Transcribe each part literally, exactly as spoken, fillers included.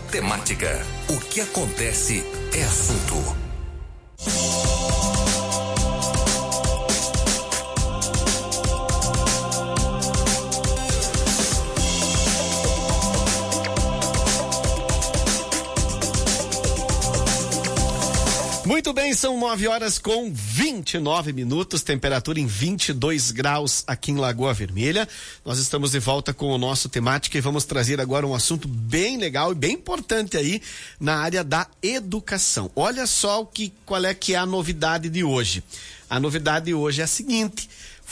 Temática. O que acontece é assunto. Muito bem, são nove horas com vinte e nove minutos, temperatura em vinte e dois graus aqui em Lagoa Vermelha. Nós estamos de volta com o nosso Temática e vamos trazer agora um assunto bem legal e bem importante aí na área da educação. Olha só o que, qual é que é a novidade de hoje. A novidade de hoje é a seguinte: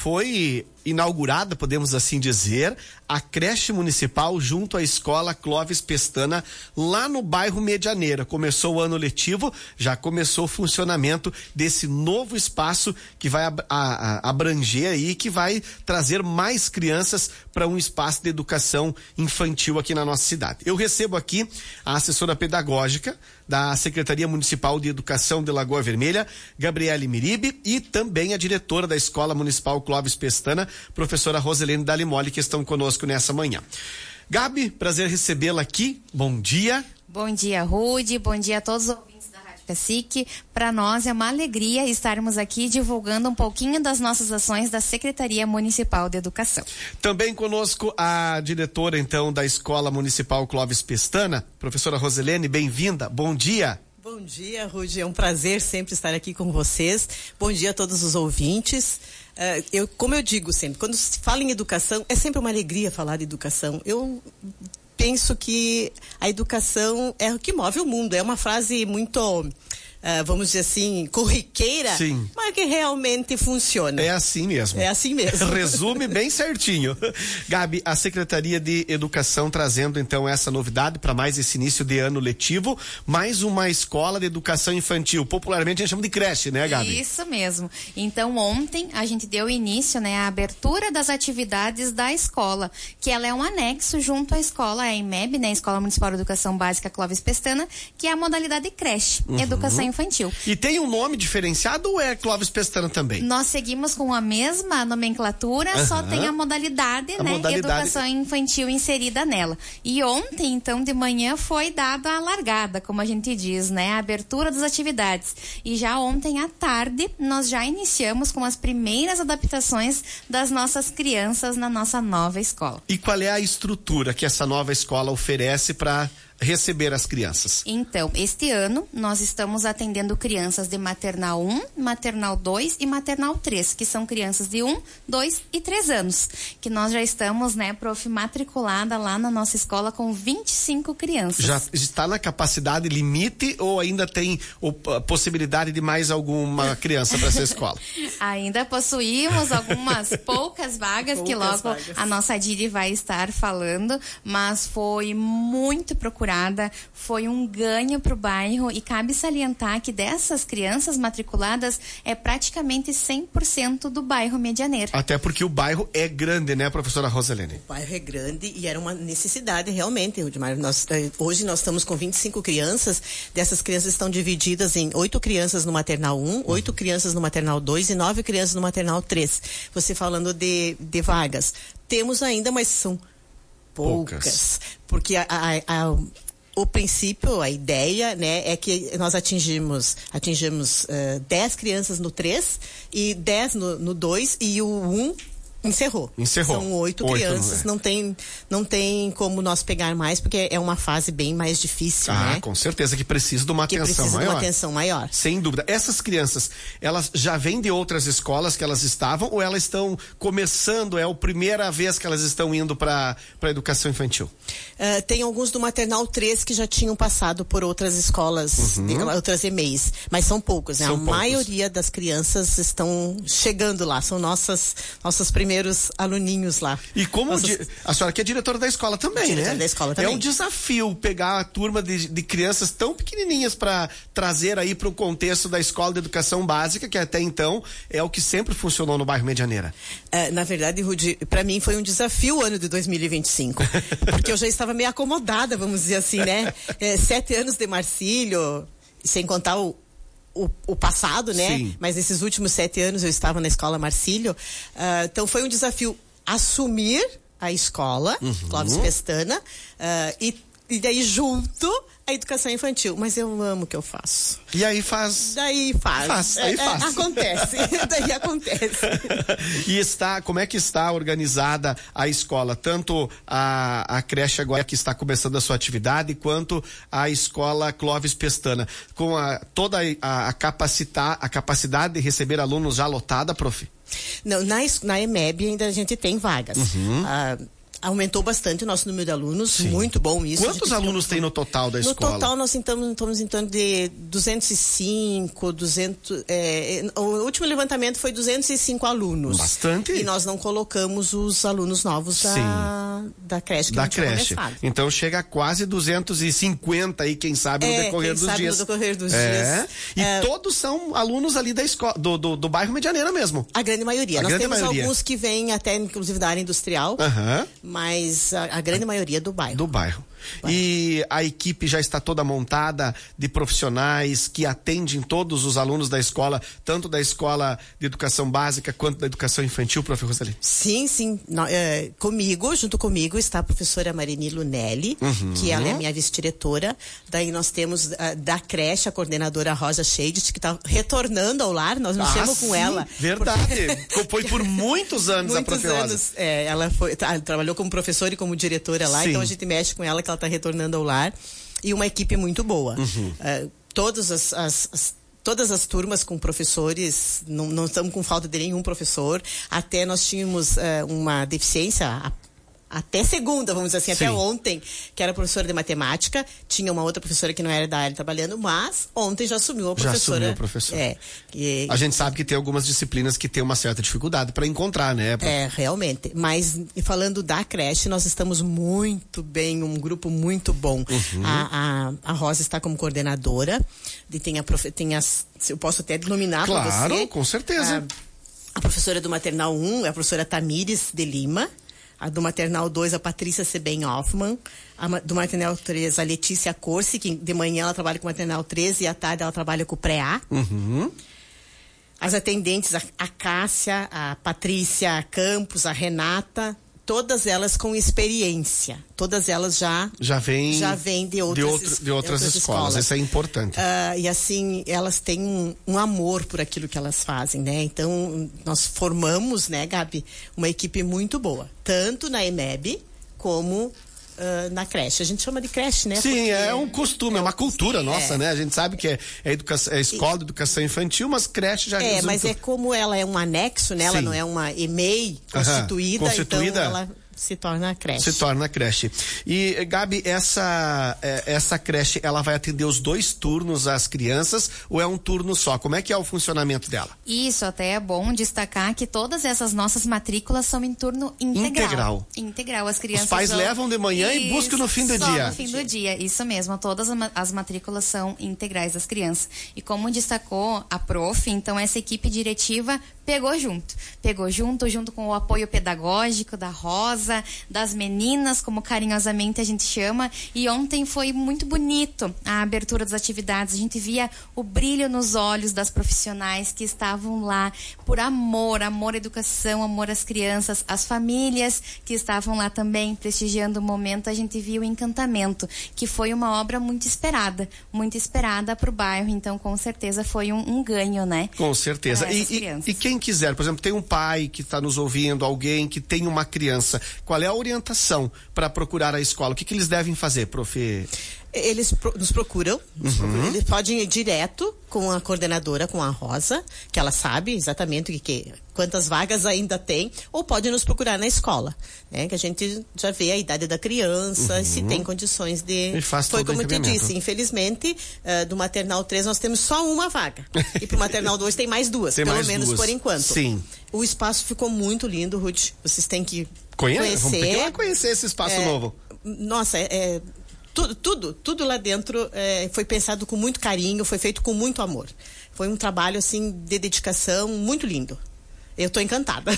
foi inaugurada, podemos assim dizer, a creche municipal junto à escola Clóvis Pestana, lá no bairro Medianeira. Começou o ano letivo, já começou o funcionamento desse novo espaço que vai ab- a, a, abranger aí, que vai trazer mais crianças para um espaço de educação infantil aqui na nossa cidade. Eu recebo aqui a assessora pedagógica da Secretaria Municipal de Educação de Lagoa Vermelha, Gabriele Miribe, e também a diretora da Escola Municipal Clóvis Pestana, professora Roselene Dalimoli, que estão conosco nessa manhã. Gabi, prazer recebê-la aqui. Bom dia. Bom dia, Rude. Bom dia a todos os ouvintes da Rádio Cacique. Para nós é uma alegria estarmos aqui divulgando um pouquinho das nossas ações da Secretaria Municipal de Educação. Também conosco a diretora, então, da Escola Municipal Clóvis Pestana, professora Roselene, bem-vinda. Bom dia. Bom dia, Rude. É um prazer sempre estar aqui com vocês. Bom dia a todos os ouvintes. Uh, eu, como eu digo sempre, quando se fala em educação, é sempre uma alegria falar de educação. Eu penso que a educação é o que move o mundo. É uma frase muito, uh, vamos dizer assim, corriqueira, Sim. mas que realmente funciona. É assim mesmo. É assim mesmo. Resume bem certinho. Gabi, a Secretaria de Educação trazendo então essa novidade para mais esse início de ano letivo, mais uma escola de educação infantil, popularmente a gente chama de creche, né, Gabi? Isso mesmo. Então ontem a gente deu início, né, à abertura das atividades da escola, que ela é um anexo junto à escola, a EMEB, né, Escola Municipal de Educação Básica Clóvis Pestana, que é a modalidade creche, uhum. Educação infantil. E tem um nome diferenciado ou é Clóvis Pestana também? Nós seguimos com a mesma nomenclatura, uhum. só tem a modalidade, a né, modalidade... educação infantil inserida nela. E ontem, então, de manhã foi dada a largada, como a gente diz, né, a abertura das atividades. E já ontem à tarde nós já iniciamos com as primeiras adaptações das nossas crianças na nossa nova escola. E qual é a estrutura que essa nova escola oferece para receber as crianças? Então, este ano nós estamos atendendo crianças de maternal um, maternal dois e maternal três, que são crianças de um, dois e três anos, que nós já estamos, né, prof, matriculada lá na nossa escola com vinte e cinco crianças. Já está na capacidade limite ou ainda tem a possibilidade de mais alguma criança para essa escola? Ainda possuímos algumas poucas vagas, poucas que logo vagas. A nossa Diri vai estar falando, mas foi muito procurado. Foi um ganho para o bairro e cabe salientar que dessas crianças matriculadas é praticamente cem por cento do bairro Medianeira. Até porque o bairro é grande, né, professora Roselene? O bairro é grande e era uma necessidade realmente, Rudimar. Nós, hoje nós estamos com vinte e cinco crianças, dessas crianças estão divididas em oito crianças no maternal um, oito uhum. crianças no maternal dois e nove crianças no maternal três. Você falando de, de vagas. Temos ainda, mas são poucas, poucas. Porque a, a, a, o princípio, a ideia, né, é que nós atingimos, atingimos uh, dez crianças no três e dez no dois e o um encerrou. Encerrou. São oito, oito crianças, não, é. não tem não tem como nós pegar mais, porque é uma fase bem mais difícil, ah, né? Com certeza que precisa de uma que atenção precisa maior. de uma atenção maior. Sem dúvida. Essas crianças, elas já vêm de outras escolas que elas estavam ou elas estão começando, é a primeira vez que elas estão indo para para educação infantil? Uh, tem alguns do maternal três que já tinham passado por outras escolas, uhum. de, outras E M E Is, mas são poucos, né? São a poucos. maioria das crianças estão chegando lá, são nossas nossos primeiros aluninhos lá. E como Nossas... di... a senhora que é diretora da escola também, diretora né? da escola também. É um desafio pegar a turma de, de crianças tão pequenininhas para trazer aí para o contexto da escola de educação básica, que até então é o que sempre funcionou no bairro Medianeira. Uh, na verdade, Rudy, para mim foi um desafio o ano de dois mil e vinte e cinco, porque eu já estava meio acomodada, vamos dizer assim, né? É, sete anos de Marcílio, sem contar o O, o passado, né? Sim. Mas nesses últimos sete anos eu estava na escola Marcílio. Uh, então foi um desafio assumir a escola, uhum. Clóvis Pestana, uh, e E daí junto a educação infantil. Mas eu amo o que eu faço. E aí faz... Daí faz. faz aí é, faz. É, acontece. Daí acontece. E está, como é que está organizada a escola? Tanto a, a creche agora que está começando a sua atividade, quanto a escola Clóvis Pestana. Com a, toda a, a, capacitar, a capacidade de receber alunos já lotada, prof? Não, na, na E M E B ainda a gente tem vagas. Uhum. Ah, aumentou bastante o nosso número de alunos, Sim. muito bom isso. Quantos alunos tem no total da no escola? No total nós estamos, estamos em torno de duzentos e cinco, duzentos, é, o último levantamento foi duzentos e cinco alunos. Bastante. E nós não colocamos os alunos novos da, da creche que da não tinha creche. começado. Então chega a quase duzentos e cinquenta aí, quem sabe, no é, decorrer quem dos sabe dias. no decorrer dos é. dias. E é, todos são alunos ali da escola, do, do, do bairro Medianeira mesmo. A grande maioria. A nós grande temos maioria. alguns que vêm até, inclusive, da área industrial, uhum. mas a, a grande maioria do bairro. Do bairro. E a equipe já está toda montada de profissionais que atendem todos os alunos da escola, tanto da escola de educação básica quanto da educação infantil, prof. Roseli? Sim, sim. No, é, comigo, junto comigo, está a professora Marini Lunelli, uhum. que ela é minha vice-diretora. Daí nós temos uh, da creche a coordenadora Rosa Scheidt, que está retornando ao lar. Nós nos ah, chamamos com ela. Verdade. Porque... Foi por muitos anos muitos a prof. Rosa. Anos. É, ela foi, tá, trabalhou como professora e como diretora lá, sim. Então a gente mexe com ela, que ela está retornando ao lar, e uma equipe muito boa. Uhum. Uh, todas as, as, as todas as turmas com professores, não, não estamos com falta de nenhum professor. Até nós tínhamos uh, uma deficiência a, até segunda, vamos dizer assim, Sim. até ontem, que era professora de matemática, tinha uma outra professora que não era da área trabalhando, mas ontem já assumiu a professora. Já assumiu a professora. É, e, a gente sabe que tem algumas disciplinas que tem uma certa dificuldade para encontrar, né? Pra... É, realmente. Mas falando da creche, nós estamos muito bem, um grupo muito bom. Uhum. A, a, a Rosa está como coordenadora, e tem a, profe, tem as, eu posso até denominar para você. Claro, com certeza. A, a professora do Maternal um é a professora Tamires de Lima. A do Maternal dois, a Patrícia Seben Hoffman. A do Maternal três, a Letícia Corsi, que de manhã ela trabalha com o Maternal três e à tarde ela trabalha com o pré-A. Uhum. As atendentes, a, a Cássia, a Patrícia Campos, a Renata, todas elas com experiência. Todas elas já já vêm já vêm de outras, de outro, de outras, outras escolas. escolas. Isso é importante. Uh, e assim, elas têm um, um amor por aquilo que elas fazem, né? Então, nós formamos, né, Gabi, uma equipe muito boa. Tanto na E M E B como Uh, na creche. A gente chama de creche, né? Sim, Porque é um costume, é uma cultura sim, nossa, é. né? A gente sabe que é, é, educação, é escola de educação infantil, mas creche já... É, mas tudo. É como ela é um anexo, né? Ela sim. não é uma E M E I constituída, uh-huh. constituída, então ela se torna a creche. Se torna a creche. E, Gabi, essa, essa creche, ela vai atender os dois turnos às crianças ou é um turno só? Como é que é o funcionamento dela? Isso, até é bom destacar que todas essas nossas matrículas são em turno integral. Integral. Integral. As crianças Os pais vão... levam de manhã Isso, e buscam no fim do só dia. no fim do dia, isso mesmo. Todas as matrículas são integrais das crianças. E como destacou a prof, então essa equipe diretiva pegou junto. Pegou junto, junto com o apoio pedagógico da Rosa, das meninas, como carinhosamente a gente chama. E ontem foi muito bonito a abertura das atividades. A gente via o brilho nos olhos das profissionais que estavam lá por amor, amor à educação, amor às crianças, as famílias que estavam lá também prestigiando o momento. A gente viu o Encantamento, que foi uma obra muito esperada, muito esperada para o bairro. Então, com certeza, foi um, um ganho, né? Com certeza. E, e, e quem quiser, por exemplo, tem um pai que está nos ouvindo, alguém que tem uma criança, qual é a orientação para procurar a escola? O que, que eles devem fazer, prof? Eles pro, nos procuram, nos uhum. procuram, eles podem ir direto com a coordenadora, com a Rosa, que ela sabe exatamente o que, que quantas vagas ainda tem, ou pode nos procurar na escola, né? Que a gente já vê a idade da criança, uhum. se tem condições de... E faz Foi como eu te disse, infelizmente, uh, do Maternal três nós temos só uma vaga. E pro Maternal dois tem mais duas, tem pelo mais menos duas. por enquanto. Sim. O espaço ficou muito lindo, Ruth. Vocês têm que Conhece? conhecer. Vamos ter que ir lá conhecer esse espaço é, novo. Nossa, é... é Tudo, tudo, tudo lá dentro é, foi pensado com muito carinho, foi feito com muito amor. Foi um trabalho, assim, de dedicação muito lindo. Eu estou encantada.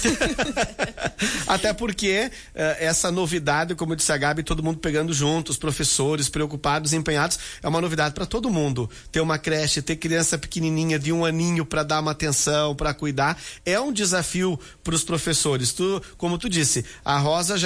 Até porque uh, essa novidade, como disse a Gabi, todo mundo pegando junto, os professores preocupados, empenhados, é uma novidade para todo mundo. Ter uma creche, ter criança pequenininha de um aninho para dar uma atenção, para cuidar, é um desafio para os professores. Tu, como tu disse, a Rosa já está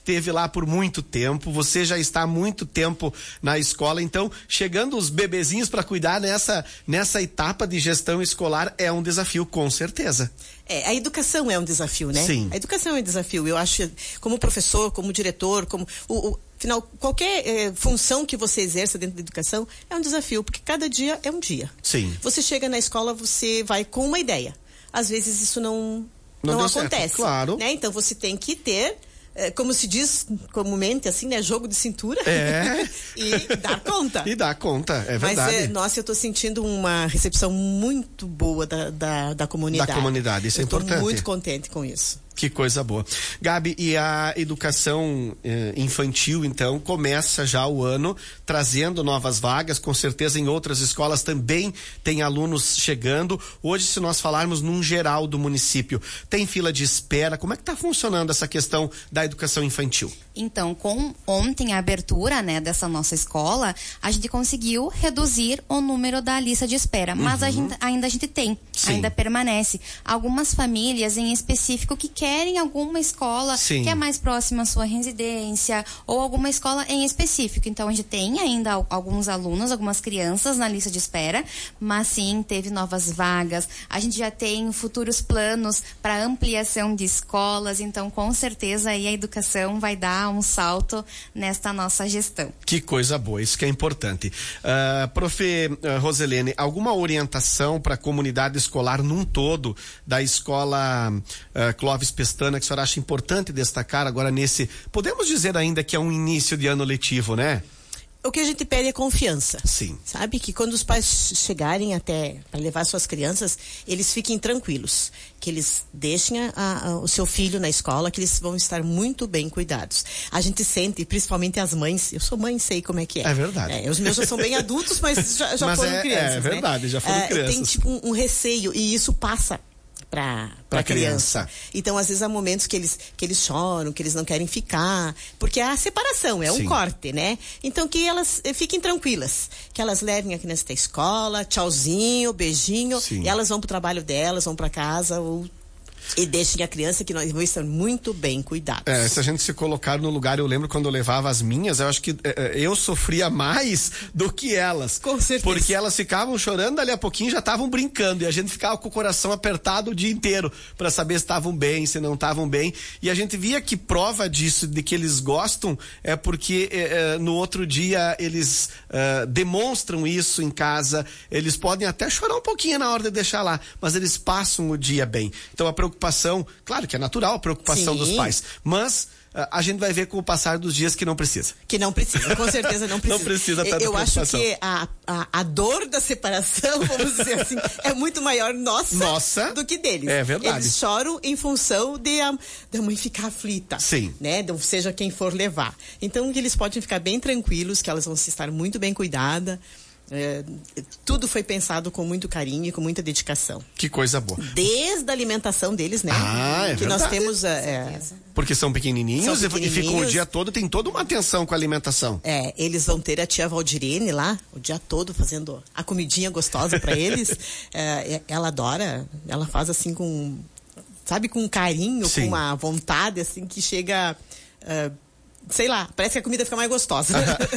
teve lá por muito tempo, você já está há muito tempo na escola, então chegando os bebezinhos para cuidar nessa, nessa etapa de gestão escolar é um desafio, com certeza. É, a educação é um desafio, né? Sim. A educação é um desafio. Eu acho, como professor, como diretor, como o, o afinal, qualquer eh, função que você exerça dentro da educação é um desafio, porque cada dia é um dia. Sim. Você chega na escola, você vai com uma ideia. Às vezes isso não não, não acontece, certo, claro. Né? Então você tem que ter, eh, como se diz comumente, assim, né? Jogo de cintura. É. E dar conta. E dar conta, é verdade. Mas, é, nossa, eu estou sentindo uma recepção muito boa da, da, da comunidade. Da comunidade, isso é importante. Eu estou muito contente com isso. Que coisa boa. Gabi, e a educação eh, infantil, então, começa já o ano trazendo novas vagas, com certeza em outras escolas também tem alunos chegando. Hoje, se nós falarmos num geral do município, tem fila de espera, como é que está funcionando essa questão da educação infantil? Então, com ontem a abertura, né, dessa nossa escola, a gente conseguiu reduzir o número da lista de espera, mas Uhum. a gente, ainda a gente tem, Sim. ainda permanece. Algumas famílias em específico que querem alguma escola Sim. que é mais próxima à sua residência ou alguma escola em específico. Então, a gente tem ainda alguns alunos, algumas crianças na lista de espera, mas sim, teve novas vagas. A gente já tem futuros planos para ampliação de escolas, então, com certeza, aí a educação vai dar um salto nesta nossa gestão. Que coisa boa, isso que é importante. Uh, prof. uh, Roselene, alguma orientação para a comunidade escolar num todo da escola uh, Clóvis Pestana que a senhora acha importante destacar agora nesse, podemos dizer ainda que é um início de ano letivo, né? O que a gente pede é confiança. Sim. Sabe? Que quando os pais chegarem até para levar suas crianças, eles fiquem tranquilos. Que eles deixem a, a, o seu filho na escola, que eles vão estar muito bem cuidados. A gente sente, principalmente as mães, eu sou mãe, sei como é que é. É verdade. É, os meus já são bem adultos, mas já, já mas foram é, crianças, é verdade, né? já foram é, crianças. Tem tipo um, um receio, e isso passa para para criança. criança. Então, às vezes há momentos que eles que eles choram, que eles não querem ficar, porque é a separação, é um Sim. corte, né? Então, que elas eh, fiquem tranquilas, que elas levem a criança até a escola, tchauzinho, beijinho, Sim. e elas vão pro trabalho delas, vão para casa ou e deixem a criança, que nós vamos estar muito bem cuidados. É, se a gente se colocar no lugar, eu lembro quando eu levava as minhas, eu acho que é, eu sofria mais do que elas. Com certeza. Porque elas ficavam chorando, dali a pouquinho já estavam brincando, e a gente ficava com o coração apertado o dia inteiro para saber se estavam bem, se não estavam bem. E a gente via que prova disso, de que eles gostam, é porque é, é, no outro dia eles é, demonstram isso em casa, eles podem até chorar um pouquinho na hora de deixar lá, mas eles passam o dia bem. Então a preocupação preocupação, claro que é natural a preocupação Sim. dos pais, mas uh, a gente vai ver com o passar dos dias que não precisa. Que não precisa, com certeza não precisa. Não precisa tanta Eu acho preocupação. que a, a, a dor da separação, vamos dizer assim, é muito maior nossa, nossa do que deles. É verdade. Eles choram em função de a, da mãe ficar aflita. Sim. Né? De, seja quem for levar. Então, eles podem ficar bem tranquilos, que elas vão estar muito bem cuidadas. É, tudo foi pensado com muito carinho e com muita dedicação. Que coisa boa. Desde a alimentação deles, né? Ah, é que verdade. nós temos é, porque são pequenininhos, são e- pequenininhos. e ficam o dia todo, tem toda uma atenção com a alimentação. É, eles vão ter a tia Valdirene lá o dia todo fazendo a comidinha gostosa para eles. É, ela adora, ela faz assim com, sabe, com um carinho, Sim. com uma vontade assim que chega, é, sei lá, parece que a comida fica mais gostosa.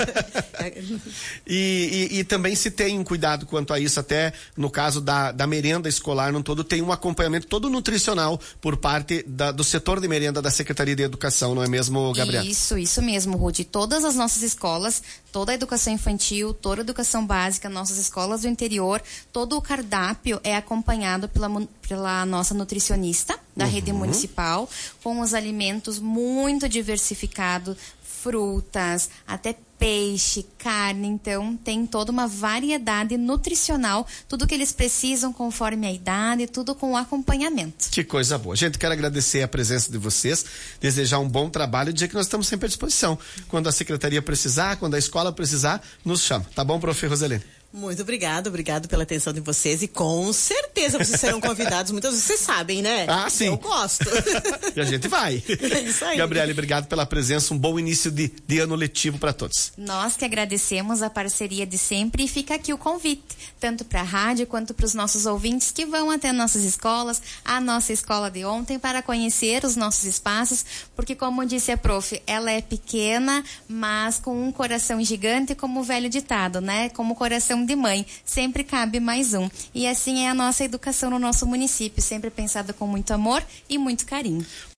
E, e, e também se tem um cuidado quanto a isso, até no caso da, da merenda escolar no todo, tem um acompanhamento todo nutricional por parte da, do setor de merenda da Secretaria de Educação, não é mesmo, Gabriel? Isso, isso mesmo, Rudy. Todas as nossas escolas, toda a educação infantil, toda a educação básica, nossas escolas do interior, todo o cardápio é acompanhado pela, mu- pela nossa nutricionista da Uhum. rede municipal, com os alimentos muito diversificados, frutas, até peixe, carne, então tem toda uma variedade nutricional, tudo que eles precisam conforme a idade, tudo com acompanhamento. Que coisa boa. Gente, quero agradecer a presença de vocês, desejar um bom trabalho e dizer que nós estamos sempre à disposição. Quando a secretaria precisar, quando a escola precisar, nos chama. Tá bom, prof. Roselene? Muito obrigado, obrigado pela atenção de vocês e com certeza vocês serão convidados muitas vezes, vocês sabem, né? Ah, sim. Eu gosto. E a gente vai. É isso aí. Gabriele, obrigado pela presença, um bom início de, de ano letivo para todos. Nós que agradecemos a parceria de sempre e fica aqui o convite, tanto para a rádio quanto para os nossos ouvintes que vão até nossas escolas, a nossa escola de ontem, para conhecer os nossos espaços, porque como disse a prof, ela é pequena, mas com um coração gigante, como o velho ditado, né? Como o coração de mãe, sempre cabe mais um. E assim é a nossa educação no nosso município, sempre pensada com muito amor e muito carinho.